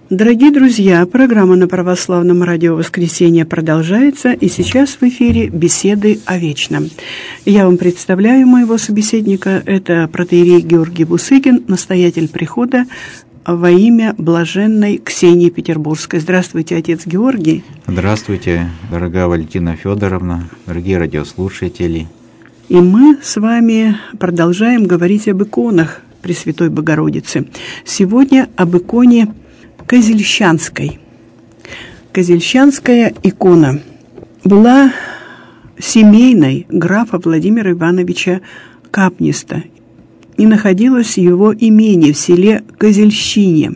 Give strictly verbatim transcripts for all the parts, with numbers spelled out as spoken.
Дорогие друзья, программа на Православном радио «Воскресенье» продолжается, и сейчас в эфире «Беседы о вечном». Я вам представляю моего собеседника, это протоиерей Георгий Бусыгин, настоятель прихода во имя блаженной Ксении Петербургской. Здравствуйте, отец Георгий. Здравствуйте, дорогая Валентина Федоровна, дорогие радиослушатели. И мы с вами продолжаем говорить об иконах Пресвятой Богородицы. Сегодня об иконе Козельщанской. Козельщанская икона была семейной графа Владимира Ивановича Капниста и находилась в его имении в селе Козельщине.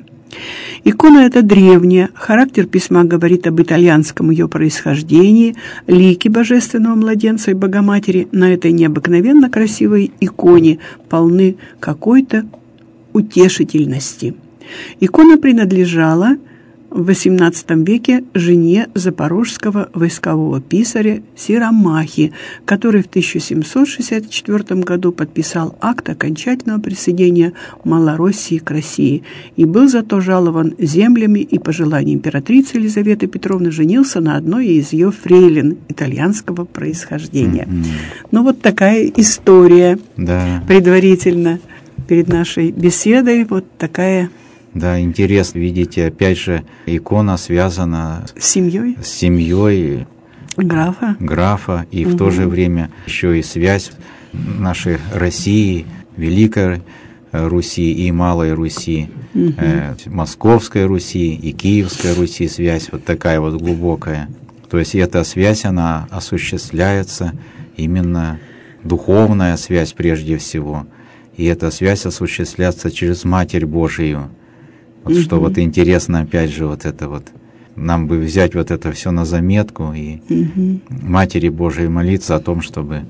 Икона эта древняя, характер письма говорит об итальянском ее происхождении, лики Божественного Младенца и Богоматери на этой необыкновенно красивой иконе полны какой-то утешительности. Икона принадлежала в восемнадцатом веке жене запорожского войскового писаря Сиромахи, который в тысяча семьсот шестьдесят четвёртом году подписал акт окончательного присоединения Малороссии к России и был зато жалован землями, и по желанию императрицы Елизаветы Петровны женился на одной из ее фрейлин итальянского происхождения. Mm-hmm. Ну вот такая история, да. Предварительно перед нашей беседой, вот такая. Да, интересно, видите, опять же, икона связана с семьей, с семьей графа, графа и угу. в то же время еще и связь нашей России, Великой Руси и Малой Руси, угу. э, Московской Руси и Киевской Руси, связь вот такая вот глубокая. То есть эта связь, она осуществляется, именно духовная связь прежде всего, и эта связь осуществляется через Матерь Божию. Вот угу. что вот интересно, опять же, вот это вот, нам бы взять вот это все на заметку и угу. Матери Божией молиться о том, чтобы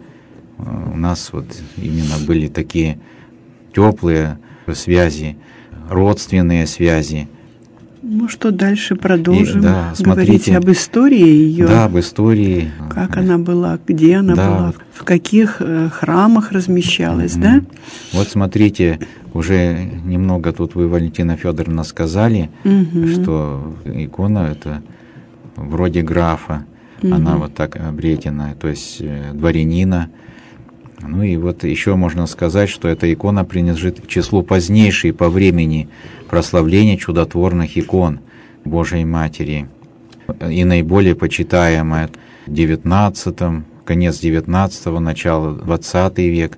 у нас вот именно были такие теплые связи, родственные связи. Ну что, дальше продолжим и, да, говорить смотрите, об истории ее. Да, об истории. Как она была, где она да. была, в каких э, храмах размещалась, mm-hmm. да? Вот смотрите, уже немного тут вы, Валентина Федоровна, сказали, mm-hmm. что икона это вроде графа, mm-hmm. она вот так обретенная, то есть э, дворянина. Ну и вот еще можно сказать, что эта икона принадлежит к числу позднейшей по времени прославления чудотворных икон Божией Матери. И наиболее почитаемая в девятнадцатом, конец девятнадцатого, начало двадцатый век.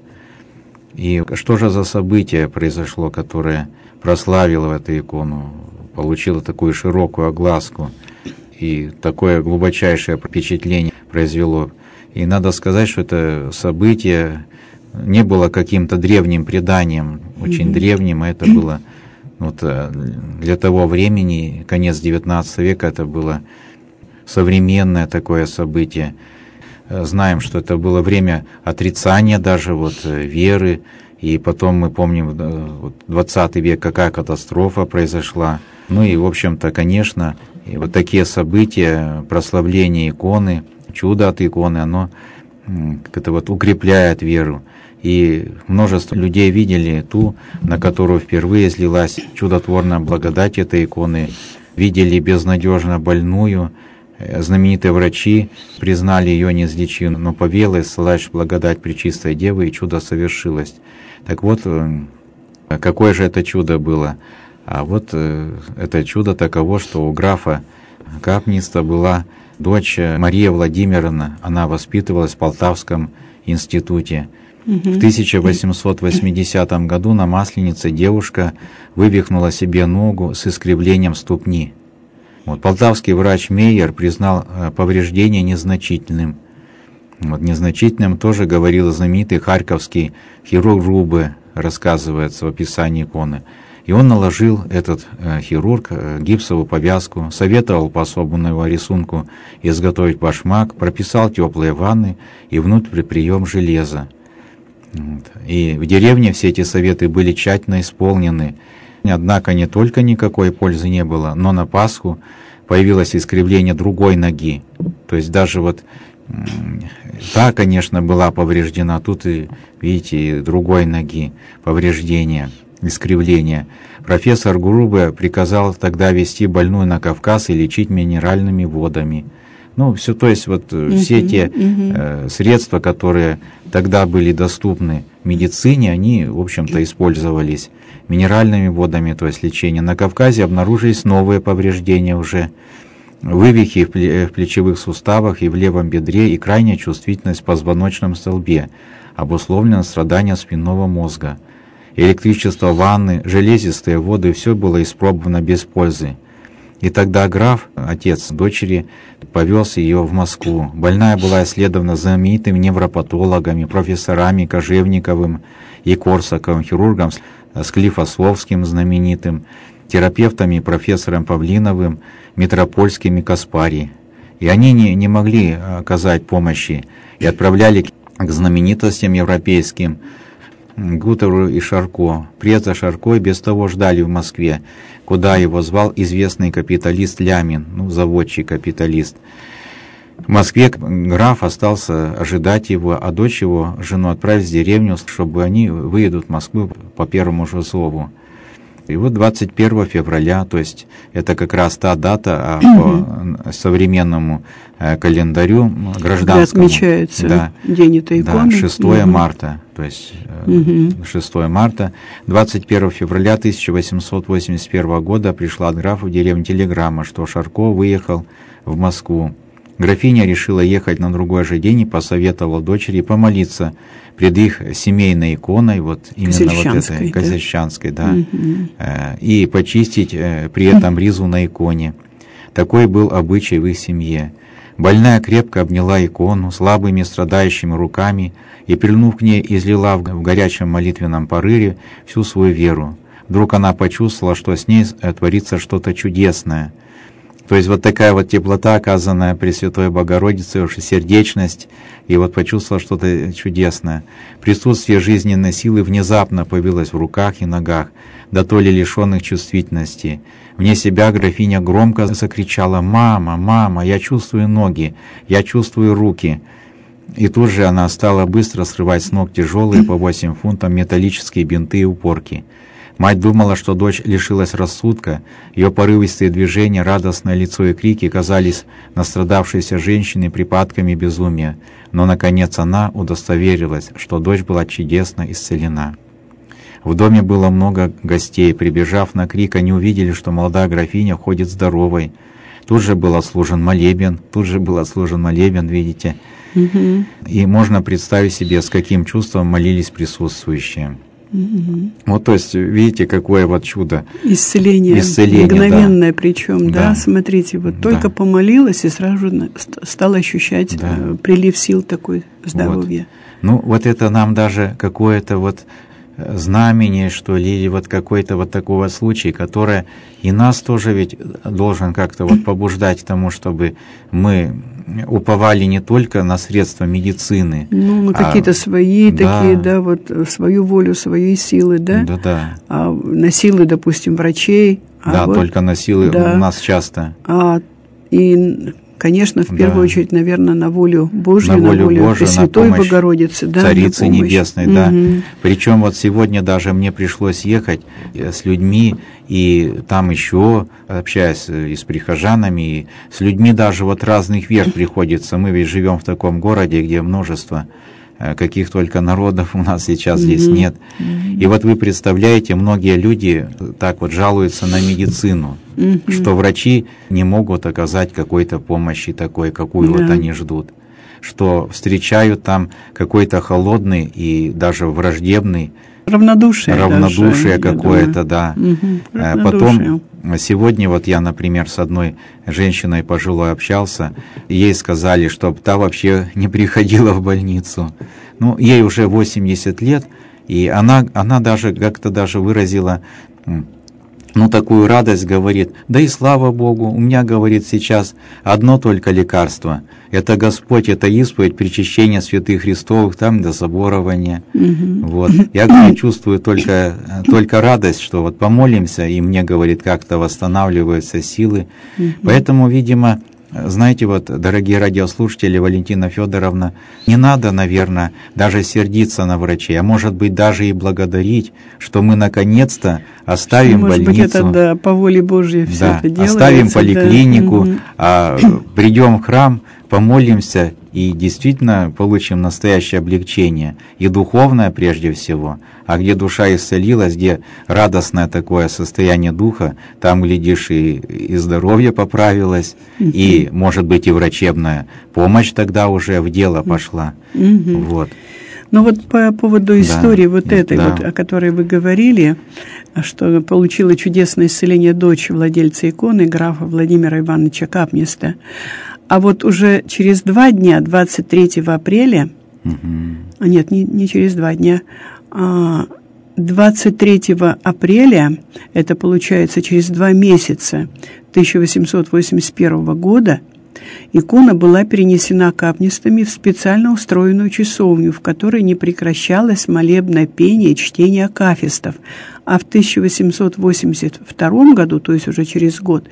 И что же за событие произошло, которое прославило эту икону, получило такую широкую огласку и такое глубочайшее впечатление произвело? И надо сказать, что это событие не было каким-то древним преданием, очень mm-hmm. древним, а это было вот, для того времени, конец девятнадцатого века, это было современное такое событие. Знаем, что это было время отрицания даже вот, веры, и потом мы помним, вот, двадцатый век, какая катастрофа произошла. Ну и, в общем-то, конечно, и вот такие события, прославление иконы, чудо от иконы, оно как-то вот укрепляет веру. И множество людей видели ту, на которую впервые излилась чудотворная благодать этой иконы, видели безнадежно больную. Знаменитые врачи признали ее неизлечимой, но повела, ссылаясь благодать Пречистой Девы, и чудо совершилось. Так вот, какое же это чудо было? А вот это чудо таково, что у графа Капниста была дочь Мария Владимировна, она воспитывалась в Полтавском институте. Угу. В тысяча восемьсот восьмидесятом году на Масленице девушка вывихнула себе ногу с искривлением ступни. Вот, полтавский врач Мейер признал повреждение незначительным. Вот, незначительным тоже говорил знаменитый харьковский хирург Рубе, рассказывается в описании иконы. И он наложил, этот э, хирург, э, гипсовую повязку, советовал по особенному рисунку изготовить башмак, прописал теплые ванны и внутрь прием железа. Вот. И в деревне все эти советы были тщательно исполнены. Однако не только никакой пользы не было, но на Пасху появилось искривление другой ноги. То есть даже вот та, конечно, была повреждена, тут и, видите, и другой ноги повреждение, искривление. Профессор Грубе приказал тогда везти больную на Кавказ и лечить минеральными водами. Ну, все, то есть вот uh-huh, все те uh-huh. э, средства, которые тогда были доступны медицине, они, в общем-то, использовались минеральными водами, то есть лечение. На Кавказе обнаружились новые повреждения уже, вывихи в плечевых суставах и в левом бедре и крайняя чувствительность в позвоночном столбе, обусловлено страданием спинного мозга. Электричество, ванны, железистые воды – все было испробовано без пользы. И тогда граф, отец дочери, повез ее в Москву. Больная была исследована знаменитыми невропатологами, профессорами Кожевниковым и Корсаковым, хирургом Склифосовским знаменитым, терапевтами профессором Павлиновым, Митропольским и Каспари. И они не, не могли оказать помощи и отправляли к знаменитостям европейским, Гутеру и Шарко. Прета Шарко и без того ждали в Москве, куда его звал известный капиталист Лямин, ну, заводчик-капиталист. В Москве граф остался ожидать его, а дочь его, жену, отправить в деревню, чтобы они выедут в Москву по первому же зову. И вот двадцать первого февраля, то есть это как раз та дата, а по современному календарю гражданскому, когда отмечается да, день этой иконы. Да, шестого марта, то есть угу. шестого марта, двадцать первого февраля тысяча восемьсот восемьдесят первого года пришла от графа в деревню телеграмма, что Шарко выехал в Москву. Графиня решила ехать на другой же день и посоветовала дочери помолиться пред их семейной иконой, вот именно вот этой Козельщанской, да, угу. и почистить при этом ризу на иконе. Такой был обычай в их семье. Больная крепко обняла икону слабыми страдающими руками и, прильнув к ней, излила в горячем молитвенном порыве всю свою веру. Вдруг она почувствовала, что с ней творится что-то чудесное. То есть вот такая вот теплота, оказанная Пресвятой Богородице, уж сердечность, и вот почувствовала что-то чудесное. Присутствие жизненной силы внезапно появилось в руках и ногах, да то ли лишенных чувствительности. Вне себя графиня громко закричала: «Мама, мама, я чувствую ноги, я чувствую руки». И тут же она стала быстро срывать с ног тяжелые по восемь фунтов металлические бинты и упорки. Мать думала, что дочь лишилась рассудка, ее порывистые движения, радостное лицо и крики казались настрадавшейся женщиной припадками безумия, но, наконец, она удостоверилась, что дочь была чудесно исцелена. В доме было много гостей. Прибежав на крик, они увидели, что молодая графиня ходит здоровой. Тут же был отслужен молебен, тут же был отслужен молебен, видите. Угу. И можно представить себе, с каким чувством молились присутствующие. Угу. Вот, то есть, видите, какое вот чудо. Исцеление, Исцеление мгновенное, да. Причем, да. да, смотрите, вот да. только помолилась и сразу же стала ощущать да. прилив сил такой, здоровья. Вот. Ну, вот это нам даже какое-то вот знамение, что ли, или вот какой-то вот такой вот случай, который и нас тоже ведь должен как-то вот побуждать к тому, чтобы мы уповали не только на средства медицины. Ну, на какие-то а, свои да, такие, да, вот свою волю, свои силы, да? Да, да. А на силы, допустим, врачей. Да, а вот, только на силы да, у нас часто. А, и, конечно, в первую да. очередь, наверное, на волю Божью, на волю, на волю Божию, Пресвятой Богородицы, да, Царицы Небесной, да. Угу. Причем вот сегодня даже мне пришлось ехать с людьми, и там еще, общаясь и с прихожанами, и с людьми даже вот разных вер приходится. Мы ведь живем в таком городе, где множество каких только народов у нас сейчас mm-hmm. здесь нет. Mm-hmm. И вот вы представляете, многие люди так вот жалуются на медицину, mm-hmm. что врачи не могут оказать какой-то помощи такой, какую yeah. вот они ждут. Что встречают там какой-то холодный и даже враждебный равнодушие, равнодушие даже, какое-то, да. Угу. Потом сегодня вот я, например, с одной женщиной пожилой общался, и ей сказали, чтобы та вообще не приходила в больницу. Ну, ей уже восемьдесят лет, и она, она даже как-то даже выразила, ну, такую радость, говорит: да и слава Богу, у меня, говорит, сейчас одно только лекарство. Это Господь, это исповедь, причащение святых Христовых, там до соборования. Угу. Вот. Я, говорит, чувствую только, только радость, что вот помолимся, и мне, говорит, как-то восстанавливаются силы. Угу. Поэтому, видимо, знаете, вот, дорогие радиослушатели, Валентина Федоровна, не надо, наверное, даже сердиться на врачей, а может быть даже и благодарить, что мы наконец-то оставим может больницу. Может быть, это да, по воле Божьей все да, это делается. Оставим поликлинику, да. а придем в храм, помолимся и действительно получим настоящее облегчение, и духовное прежде всего. А где душа исцелилась, где радостное такое состояние духа, там, глядишь, и, и здоровье поправилось, mm-hmm. и, может быть, и врачебная помощь тогда уже в дело пошла. Mm-hmm. Вот. Ну вот по поводу истории да, вот этой, да. вот, о которой вы говорили, что получила чудесное исцеление дочь владельца иконы, графа Владимира Ивановича Капниста. А вот уже через два дня, двадцать третьего апреля, угу. а нет, не, не через два дня, а двадцать третьего апреля, это получается через два месяца тысяча восемьсот восемьдесят первого года, икона была перенесена капнистами в специально устроенную часовню, в которой не прекращалось молебное пение и чтение акафистов. А в тысяча восемьсот восемьдесят втором году, то есть уже через год,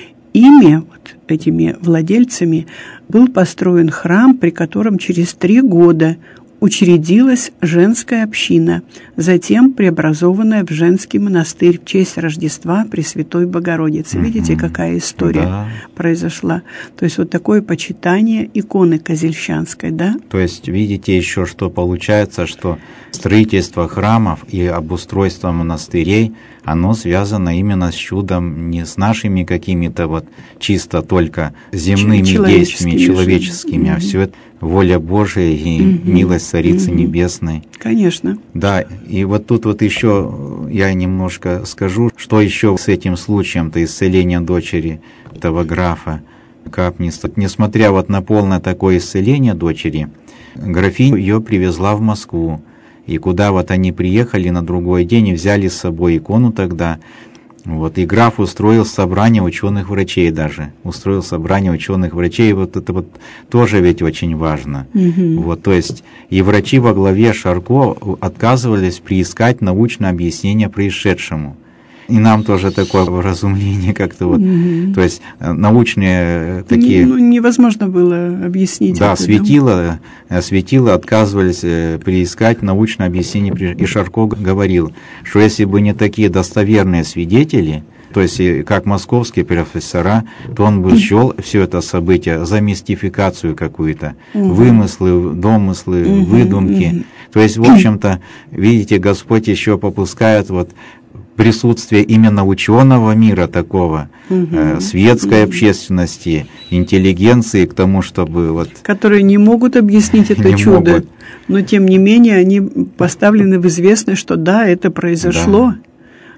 ими, вот этими владельцами, был построен храм, при котором через три года учредилась женская община, затем преобразованная в женский монастырь в честь Рождества Пресвятой Богородицы. Mm-hmm. Видите, какая история да. произошла? То есть вот такое почитание иконы Козельщанской, да? То есть видите еще, что получается, что строительство храмов и обустройство монастырей, оно связано именно с чудом, не с нашими какими-то вот чисто только земными действиями, человеческими, mm-hmm. а все это воля Божия и mm-hmm. милость Царицы mm-hmm. Небесной. Конечно. Да, и вот тут вот еще я немножко скажу, что еще с этим случаем-то исцеления дочери этого графа Капниста. Несмотря вот на полное такое исцеление дочери, графиня ее привезла в Москву. И куда вот они приехали на другой день и взяли с собой икону тогда, вот, и граф устроил собрание ученых-врачей даже, устроил собрание ученых-врачей, вот это вот тоже ведь очень важно. Mm-hmm. Вот, то есть и врачи во главе Шарко отказывались приискать научное объяснение происшедшему. И нам тоже такое вразумление как-то вот, mm-hmm. то есть научные такие... Ну, невозможно было объяснить. Да, это, светило, да? светило отказывались приискать научное объяснение. И Шарко говорил, что если бы не такие достоверные свидетели, то есть как московские профессора, то он бы счел все это событие за мистификацию какую-то, угу. вымыслы, домыслы, угу, выдумки. Угу. То есть, в общем-то, видите, Господь еще попускает вот присутствие именно ученого мира такого, угу. э, светской угу. общественности, интеллигенции к тому, чтобы вот... Которые не могут объяснить это чудо, могут. Но тем не менее они поставлены в известность, что да, это произошло. Да.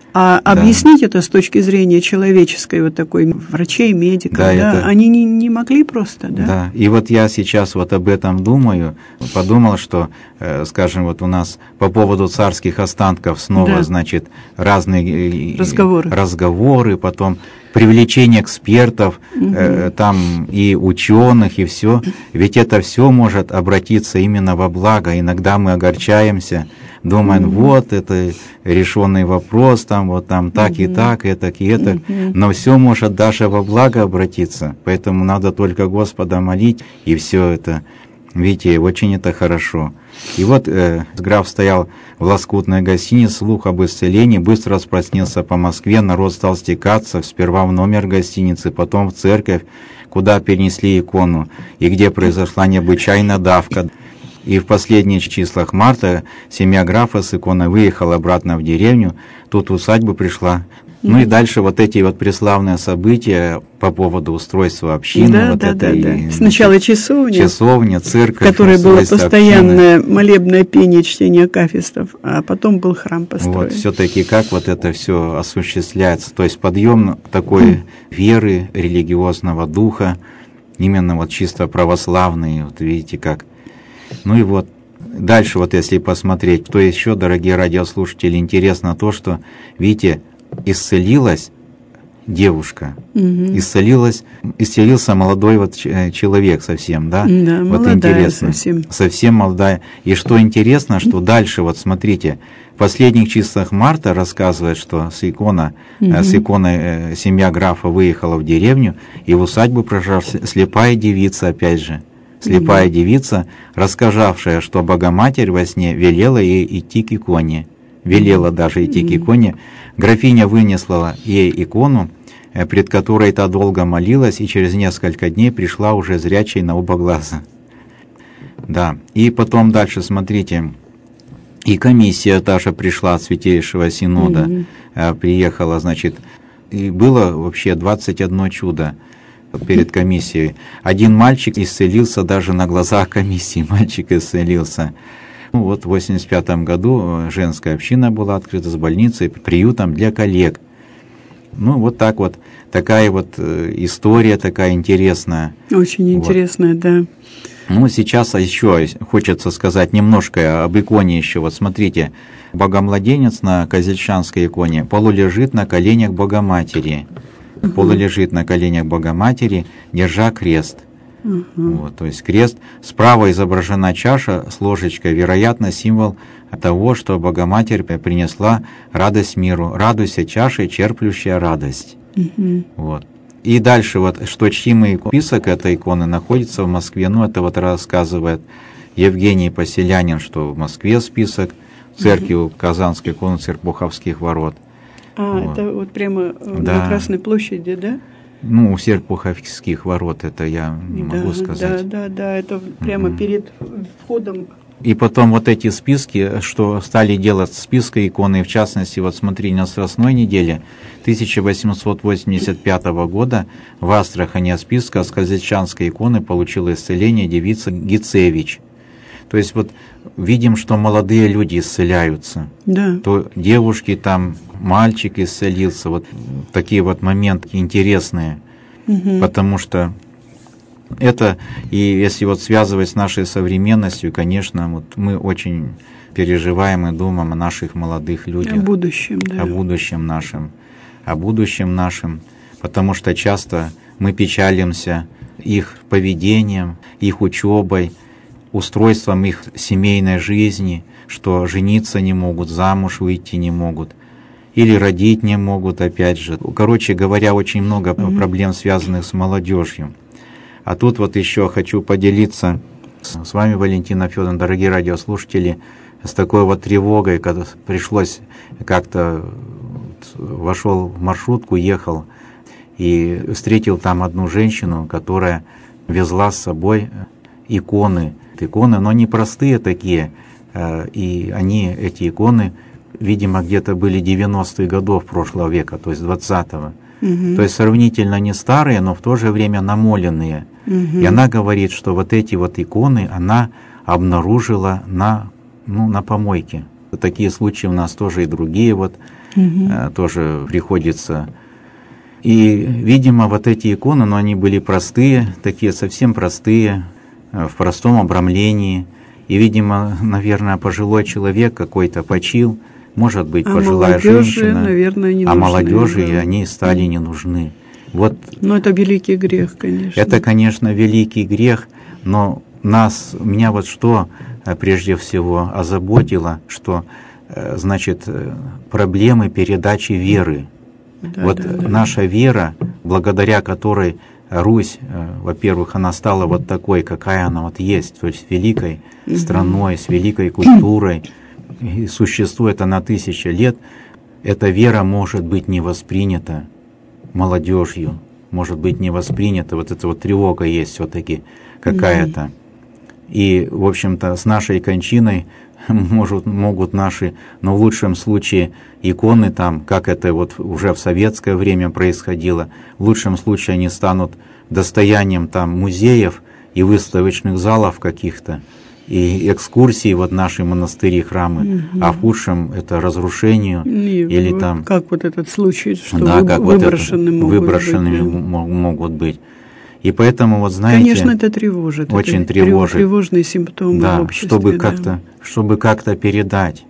А да. объяснить это с точки зрения человеческой, вот такой врачей, медиков, да, да, это... они не, не могли просто, да? Да, и вот я сейчас вот об этом думаю, подумал, что, э, скажем, вот у нас по поводу царских останков снова, да. значит, разные разговоры, разговоры потом привлечение экспертов, угу. э, там и ученых, и все. Ведь это все может обратиться именно во благо. Иногда мы огорчаемся, думаем, mm-hmm. вот это решенный вопрос, там вот там так mm-hmm. и так, и так и это, mm-hmm. но все может даже во благо обратиться, поэтому надо только Господа молить, и все это, видите, очень это хорошо. И вот э, граф стоял в лоскутной гостинице, слух об исцелении быстро распространился по Москве, народ стал стекаться, сперва в номер гостиницы, потом в церковь, куда перенесли икону, и где произошла необычайная давка. И в последних числах марта семья графа с иконой выехала обратно в деревню, тут в усадьбу пришла. Mm-hmm. Ну и дальше вот эти вот преславные события по поводу устройства общины. Да, вот да, это, да, и, да. значит, сначала часовня, часовня, церковь, в которой было постоянное общины. Молебное пение, чтение акафистов, а потом был храм построен. Вот все-таки как вот это все осуществляется, то есть подъем такой mm. веры, религиозного духа, именно вот чисто православный, вот видите как. Ну и вот дальше вот если посмотреть, кто еще, дорогие радиослушатели, интересно то, что, видите, исцелилась девушка. Угу. Исцелилась, исцелился молодой вот человек совсем, да? Да, вот молодая интересно. совсем. Совсем молодая. И что интересно, что дальше, вот смотрите, в последних числах марта рассказывает, что с икона, угу. с иконой семья графа выехала в деревню, и в усадьбу прожила слепая девица, опять же. Слепая угу. девица, рассказавшая, что Богоматерь во сне велела ей идти к иконе. Велела даже идти угу. к иконе. Графиня вынесла ей икону, пред которой та долго молилась, и через несколько дней пришла уже зрячей на оба глаза. Да, и потом дальше, смотрите, и комиссия даже пришла от Святейшего Синода, mm-hmm. приехала, значит, и было вообще двадцать одно чудо перед комиссией. Один мальчик исцелился даже на глазах комиссии, мальчик исцелился. Ну вот в восемьдесят пятом году женская община была открыта с больницей, приютом для коллег. Ну вот так вот, такая вот история такая интересная. Очень интересная, вот. Да. Ну, сейчас еще хочется сказать немножко об иконе еще. Вот смотрите, Богомладенец на Козельщанской иконе полулежит на коленях Богоматери. Угу. Полулежит на коленях Богоматери, держа крест. Угу. Вот, то есть крест. Справа изображена чаша с ложечкой, вероятно, символ того, что Богоматерь принесла радость миру. «Радуйся, чашей, черплющая радость». Угу. Вот. И дальше, вот, что чтимый список этой иконы находится в Москве. Ну, это вот рассказывает Евгений Поселянин, что в Москве список, в церкви у Казанской иконы Серпуховских ворот. А, вот. Это вот прямо да. на Красной площади, да? Ну, у Серпуховских ворот, это я не да, могу сказать. Да, да, да, это прямо угу. перед входом. И потом вот эти списки, что стали делать списки иконы, в частности, вот смотри, на Страстной неделе тысяча восемьсот восемьдесят пятого года в Астрахани от списка с Козельщанской иконы получила исцеление девица Гицевич. То есть вот видим, что молодые люди исцеляются. Да. То девушки там, мальчик исцелился. Вот такие вот моменты интересные. Угу. Потому что это, и если вот связывать с нашей современностью, конечно, вот мы очень переживаем и думаем о наших молодых людях. О будущем, да. О будущем нашем. О будущем нашем. Потому что часто мы печалимся их поведением, их учебой, устройством их семейной жизни, что жениться не могут, замуж выйти не могут, или родить не могут, опять же. Короче говоря, очень много mm-hmm. проблем, связанных с молодежью. А тут вот еще хочу поделиться с вами, Валентина Федоровна, дорогие радиослушатели, с такой вот тревогой, когда пришлось как-то, вошел в маршрутку, ехал, и встретил там одну женщину, которая везла с собой иконы, иконы, но не простые такие, и они, эти иконы, видимо, где-то были девяностых годов прошлого века, то есть двадцатого. Угу. То есть сравнительно не старые, но в то же время намоленные. Угу. И она говорит, что вот эти вот иконы она обнаружила на, ну, на помойке. Такие случаи у нас тоже и другие вот угу. тоже приходится. И, видимо, вот эти иконы, но они были простые, такие совсем простые, в простом обрамлении. И, видимо, наверное, пожилой человек какой-то почил, может быть, а пожилая женщина, наверное, не а нужны, молодежи да. и они стали не нужны. Вот, но это великий грех, конечно. Это, конечно, великий грех, но нас, меня вот что прежде всего озаботило, что, значит, проблемы передачи веры. Да, вот да, да. наша вера, благодаря которой Русь, во-первых, она стала вот такой, какая она вот есть, то есть великой угу. страной, с великой культурой, и существует она тысячи лет, эта вера может быть не воспринята молодежью, может быть не воспринята, вот эта вот тревога есть все-таки какая-то. Угу. И, в общем-то, с нашей кончиной может, могут наши, но в лучшем случае иконы там, как это вот уже в советское время происходило, в лучшем случае они станут достоянием там музеев и выставочных залов каких-то, и экскурсии вот наши монастыри, храмы, угу. а в худшем это разрушению и или вот там... Как вот этот случай, что да, вы, как выброшены, вот могут, выброшенными быть, могут быть. И поэтому, вот знаете... Конечно, это тревожит. Очень это тревожит. Тревожные симптомы да, в обществе. Чтобы да. как-то, чтобы как-то передать,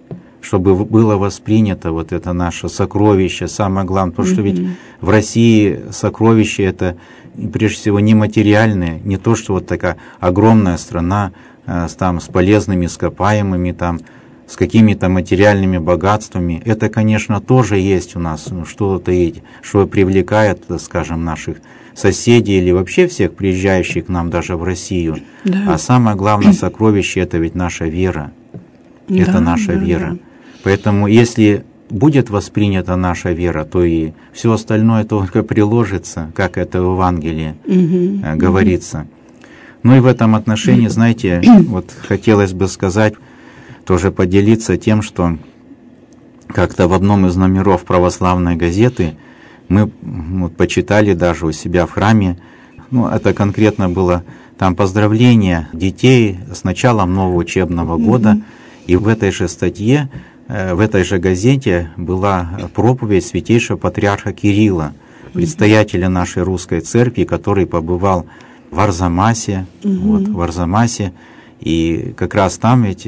чтобы было воспринято вот это наше сокровище, самое главное, потому что ведь в России сокровище это прежде всего нематериальное, не то, что вот такая огромная страна э, с, там, с полезными ископаемыми, там, с какими-то материальными богатствами. Это, конечно, тоже есть у нас, ну, что-то, что привлекает, скажем, наших соседей или вообще всех приезжающих к нам даже в Россию. Да. А самое главное сокровище – это ведь наша вера. Да, это наша да, вера. Да. Поэтому если будет воспринята наша вера, то и все остальное только приложится, как это в Евангелии угу, говорится. Угу. Ну и в этом отношении, знаете, вот хотелось бы сказать, тоже поделиться тем, что как-то в одном из номеров православной газеты мы вот, почитали даже у себя в храме, ну, это конкретно было там поздравление детей с началом нового учебного года, mm-hmm. и в этой же статье, в этой же газете была проповедь святейшего патриарха Кирилла, предстоятеля нашей русской церкви, который побывал в Арзамасе, mm-hmm. вот, в Арзамасе, и как раз там ведь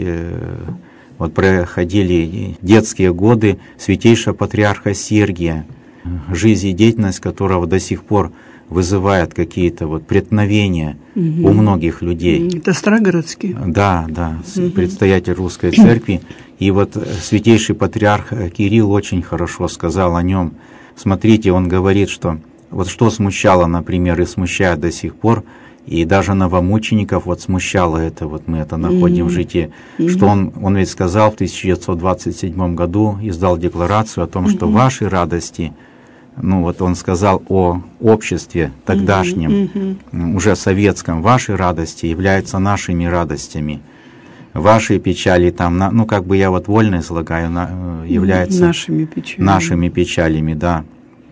вот проходили детские годы святейшего патриарха Сергия, жизнь и деятельность которого до сих пор вызывает какие-то вот преткновения угу. у многих людей. Это Старогородский? Да, да, угу. предстоятель русской церкви. И вот святейший патриарх Кирилл очень хорошо сказал о нем. Смотрите, он говорит, что вот что смущало, например, и смущает до сих пор, и даже новомучеников вот смущало это, вот мы это находим mm-hmm. в житии, mm-hmm. что он, он ведь сказал в тысяча девятьсот двадцать седьмом году, издал декларацию о том, mm-hmm. что ваши радости, ну вот он сказал о обществе тогдашнем, mm-hmm. уже советском, ваши радости являются нашими радостями, ваши печали там, ну как бы я вот вольно излагаю, являются нашими печалями. нашими печалями, да.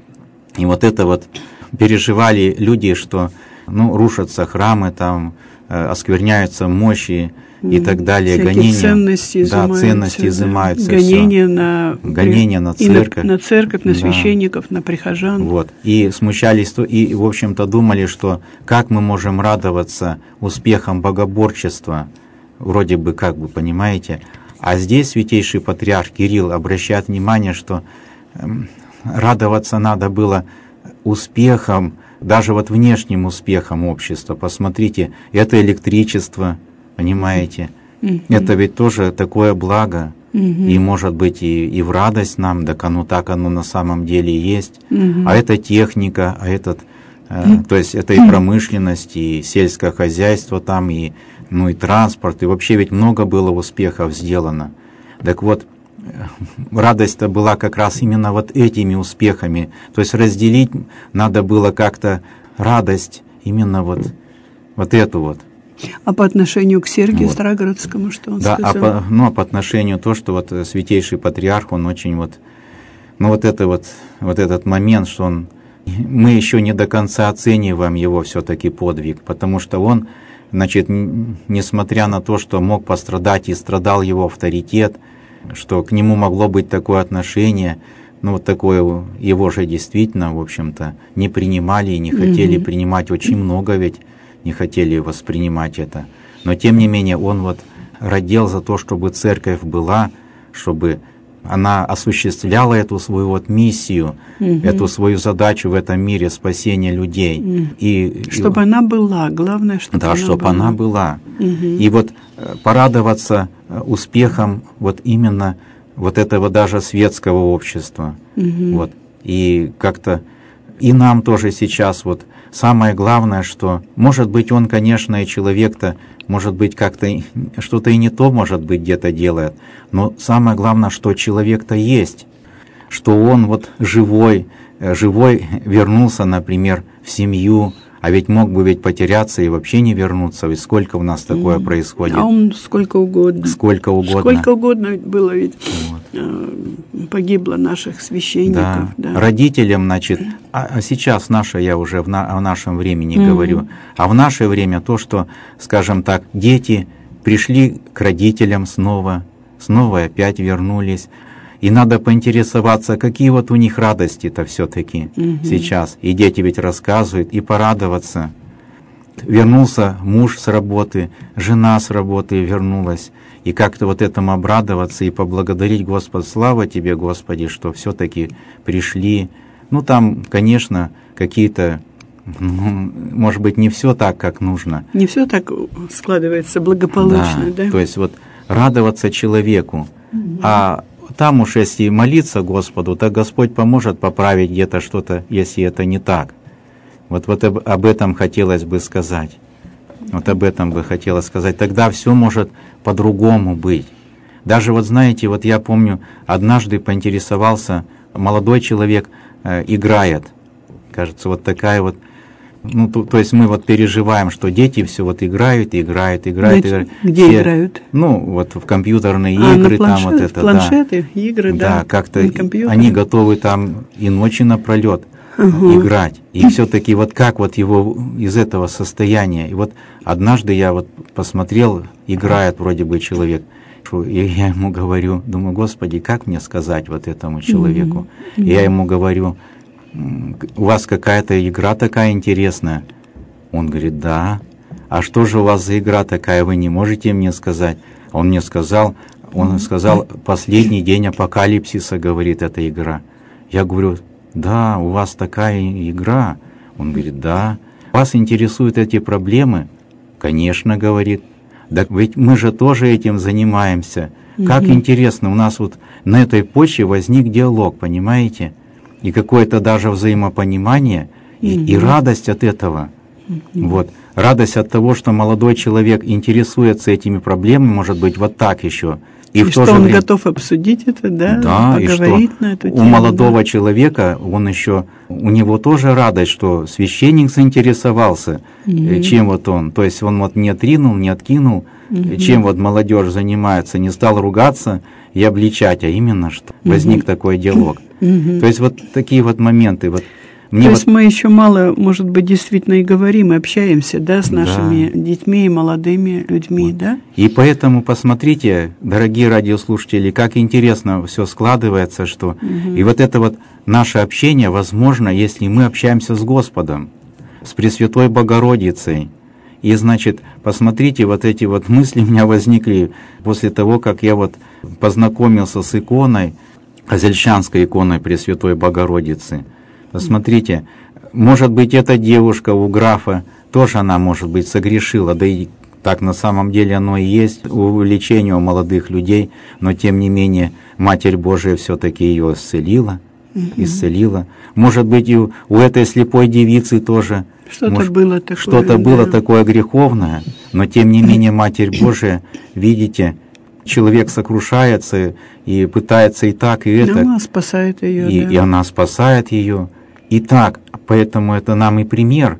И вот это вот переживали люди, что ну, рушатся храмы, там, э, оскверняются мощи mm. и так далее. Всякие гонения, ценности изымаются. Да, ценности изымаются. Гонения на, гонения на церковь. На, на церковь, на да. священников, на прихожан. Вот. И смущались, и, в общем-то, думали, что как мы можем радоваться успехам богоборчества, вроде бы, как бы, понимаете. А здесь святейший патриарх Кирилл обращает внимание, что э, радоваться надо было успехам, даже вот внешним успехом общества. Посмотрите, это электричество, понимаете, mm-hmm. это ведь тоже такое благо, mm-hmm. и может быть и, и в радость нам, так оно так оно на самом деле и есть. Mm-hmm. А это техника, а этот, э, mm-hmm. то есть это и промышленность, и сельское хозяйство там, и, ну, и транспорт, и вообще ведь много было успехов сделано. Так вот, радость-то была как раз именно вот этими успехами. То есть разделить надо было как-то радость именно вот, вот эту вот. А по отношению к Сергию вот. Старогородскому, что он да, сказал? А по, ну, а по отношению то, что вот святейший патриарх, он очень вот, ну вот это вот, вот этот момент, что он, мы еще не до конца оцениваем его все-таки подвиг, потому что он, значит, несмотря на то, что мог пострадать и страдал его авторитет, что к нему могло быть такое отношение, ну вот такое его же действительно, в общем-то, не принимали и не хотели mm-hmm. принимать, очень много ведь не хотели воспринимать это. Но тем не менее он вот родил за то, чтобы церковь была, чтобы она осуществляла эту свою вот миссию, mm-hmm. эту свою задачу в этом мире спасения людей. Mm-hmm. И, чтобы и, она была, главное, чтобы да, она чтобы была. она была. Mm-hmm. И вот порадоваться успехом вот именно вот этого даже светского общества. Mm-hmm. Вот. И как-то и нам тоже сейчас вот самое главное, что, может быть, он, конечно, и человек-то, может быть, как-то что-то и не то, может быть, где-то делает, но самое главное, что человек-то есть, что он вот живой, живой вернулся, например, в семью, а ведь мог бы ведь потеряться и вообще не вернуться, ведь сколько у нас такое mm. происходит. А он сколько угодно. Сколько угодно. Сколько угодно было ведь, вот. Погибло наших священников. Да. Да. Родителям, значит, а, а сейчас наше, я уже в, на, в нашем времени mm-hmm. говорю, а в наше время то, что, скажем так, дети пришли к родителям снова, снова опять вернулись, и надо поинтересоваться, какие вот у них радости-то все-таки mm-hmm. сейчас. И дети ведь рассказывают, и порадоваться. Вернулся муж с работы, жена с работы вернулась. и как-то вот этому обрадоваться и поблагодарить Господа. Слава Тебе, Господи, что все-таки пришли. Ну, там, конечно, какие-то, ну, может быть, не все так, как нужно. Не все так складывается благополучно, да? Да, то есть вот радоваться человеку. Mm-hmm. А там уж если молиться Господу, то Господь поможет поправить где-то что-то, если это не так. Вот, вот об, об этом хотелось бы сказать. Вот об этом бы хотелось сказать. Тогда все может по-другому быть. Даже вот знаете, вот я помню, однажды поинтересовался, молодой человек э, играет. Кажется, вот такая вот, ну, то, то есть мы вот переживаем, что дети все вот играют, играют, играют. Где, играют. где все, играют? Ну, вот в компьютерные а, игры, планшет, там вот это, планшеты, да. игры, да. Да, как-то они готовы там и ночи напролет Угу. играть. И все-таки вот как вот его из этого состояния. И вот однажды я вот посмотрел, играет вроде бы человек, и я ему говорю, думаю, Господи, как мне сказать вот этому человеку? Угу. И я ему говорю, у вас какая-то игра такая интересная? Он говорит, да. А что же у вас за игра такая, вы не можете мне сказать? Он мне сказал, он сказал, последний день апокалипсиса, говорит, эта игра. Я говорю, да, у вас такая игра. Он говорит, да. Вас интересуют эти проблемы? Конечно, говорит. Да ведь мы же тоже этим занимаемся. Mm-hmm. Как интересно, у нас вот на этой почве возник диалог, понимаете? И какое-то даже взаимопонимание, mm-hmm. и, и радость от этого. Mm-hmm. Вот. Радость от того, что молодой человек интересуется этими проблемами, может быть, вот так еще. И, и в что то же он время... готов обсудить это, да, да, поговорить и что на эту у тему. У молодого да. человека, он еще, у него тоже радость, что священник заинтересовался, mm-hmm. чем вот он. То есть он вот не отринул, не откинул, mm-hmm. чем вот молодежь занимается, не стал ругаться и обличать, а именно что mm-hmm. возник такой диалог. Mm-hmm. То есть вот такие вот моменты. Вот Мне То вот... есть мы еще мало, может быть, действительно и говорим, и общаемся, да, с нашими да. детьми и молодыми людьми, вот. Да? И поэтому посмотрите, дорогие радиослушатели, как интересно все складывается, что угу. и вот это вот наше общение возможно, если мы общаемся с Господом, с Пресвятой Богородицей. И, значит, посмотрите, вот эти вот мысли у меня возникли после того, как я вот познакомился с иконой, Козельщанской иконой Пресвятой Богородицы. Посмотрите, может быть, эта девушка у графа, тоже она, может быть, согрешила, да и так на самом деле оно и есть, увлечение у молодых людей, но тем не менее Матерь Божия все-таки ее исцелила, mm-hmm. исцелила. Может быть, и у, у этой слепой девицы тоже что-то, может, было, такое, что-то да. было такое греховное, но тем не менее Матерь Божия, видите, человек сокрушается и пытается и так, и это. Она спасает ее. И, да. и она спасает ее. И так, поэтому это нам и пример.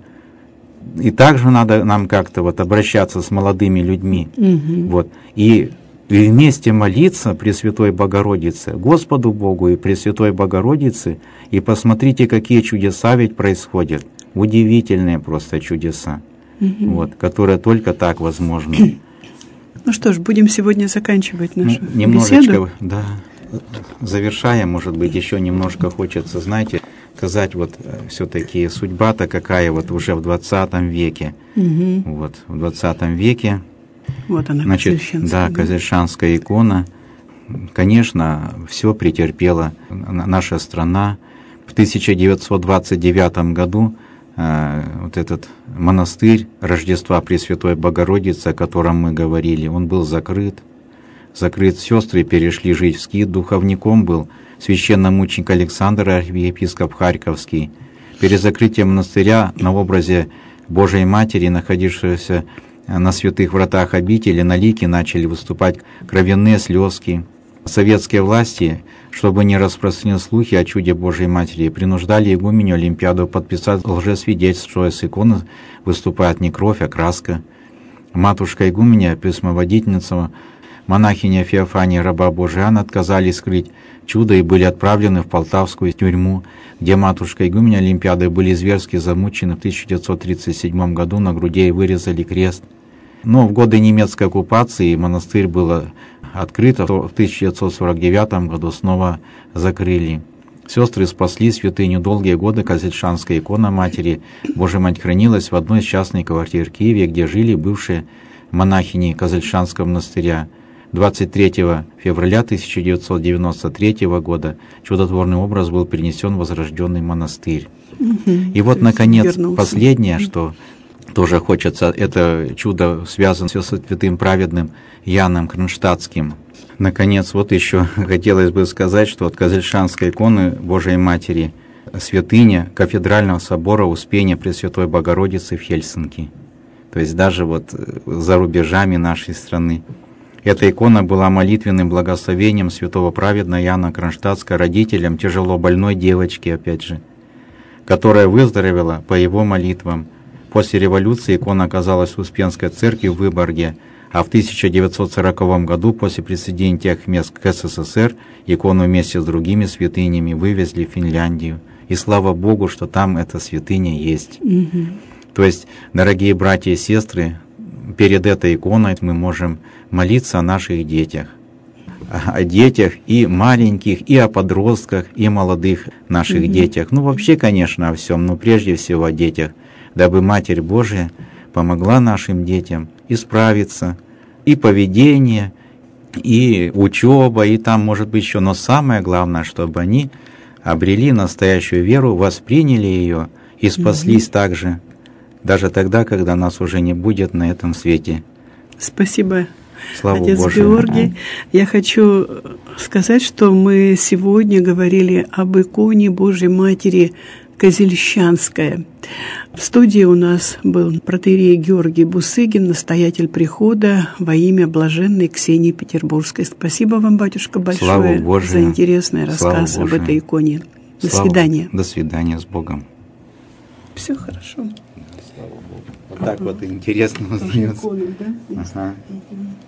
И также надо нам как-то вот обращаться с молодыми людьми. Угу. Вот. И, и вместе молиться Пресвятой Богородице, Господу Богу и Пресвятой Богородице, и посмотрите, какие чудеса ведь происходят. Удивительные просто чудеса, угу. вот, которые только так возможны. Ну что ж, будем сегодня заканчивать нашу ну, немножечко, беседу. Да, завершая, может быть, еще немножко хочется, знаете, сказать, вот все-таки судьба-то какая вот уже в двадцатом веке. Угу. Вот, в двадцатом веке. Вот она, значит, Козельщанская. Да, Козельщанская икона. Конечно, все претерпела наша страна. В тысяча девятьсот двадцать девятом году э, вот этот монастырь Рождества Пресвятой Богородицы, о котором мы говорили, он был закрыт. Закрыт, сестры перешли жить в Скит, духовником был священномученик Александр, архиепископ Харьковский. Перед закрытием монастыря на образе Божией Матери, находившегося на святых вратах обители, на лике начали выступать кровяные слезки. Советские власти, чтобы не распространить слухи о чуде Божией Матери, принуждали игуменю Олимпиаду подписать лжесвидетельство, что с иконы выступает не кровь, а краска. Матушка игуменя, письмоводительница, монахиня Феофания, раба Божия, отказались скрыть чудо и были отправлены в Полтавскую тюрьму, где матушка игуменя Олимпиады были зверски замучены в тысяча девятьсот тридцать седьмом году, на груди вырезали крест. Но в годы немецкой оккупации монастырь был открыт, а в тысяча девятьсот сорок девятом году снова закрыли. Сестры спасли святыню. Долгие годы Козельщанская икона Матери Божьей Мать хранилась в одной из частных квартир в Киеве, где жили бывшие монахини Козельщанского монастыря. двадцать третьего февраля тысяча девятьсот девяносто третьего года чудотворный образ был перенесен в возрожденный монастырь. Угу. И вот, наконец, вернулся. Последнее, что тоже хочется, это чудо связано со святым праведным Яном Кронштадтским. Наконец, вот еще хотелось бы сказать, что от Козельшанской иконы Божией Матери святыня кафедрального собора Успения Пресвятой Богородицы в Хельсинки. То есть даже вот за рубежами нашей страны. Эта икона была молитвенным благословением святого праведного Яна Кронштадтского родителям тяжело больной девочки, опять же, которая выздоровела по его молитвам. После революции икона оказалась в Успенской церкви в Выборге, а в тысяча девятьсот сороковом году после присоединения тех мест к СССР икону вместе с другими святынями вывезли в Финляндию. И слава Богу, что там эта святыня есть. Угу. То есть, дорогие братья и сестры, перед этой иконой мы можем молиться о наших детях. О детях и маленьких, и о подростках, и молодых наших угу. детях. Ну, вообще, конечно, о всем, но прежде всего о детях. Дабы Матерь Божия помогла нашим детям исправиться, и поведение, и учеба, и там, может быть, еще, но самое главное, чтобы они обрели настоящую веру, восприняли ее и спаслись mm-hmm. также, даже тогда, когда нас уже не будет на этом свете. Спасибо, Слава Отец Божию. Георгий. Я хочу сказать, что мы сегодня говорили об иконе Божьей Матери Козельщанская. В студии у нас был протоиерей Георгий Бусыгин, настоятель прихода во имя блаженной Ксении Петербургской. Спасибо вам, батюшка, большое за интересный рассказ об этой иконе. До Слава. свидания. До свидания, с Богом. Все хорошо. Слава Богу. Вот так вот интересно узнается. Иконы, да? Ага. Угу.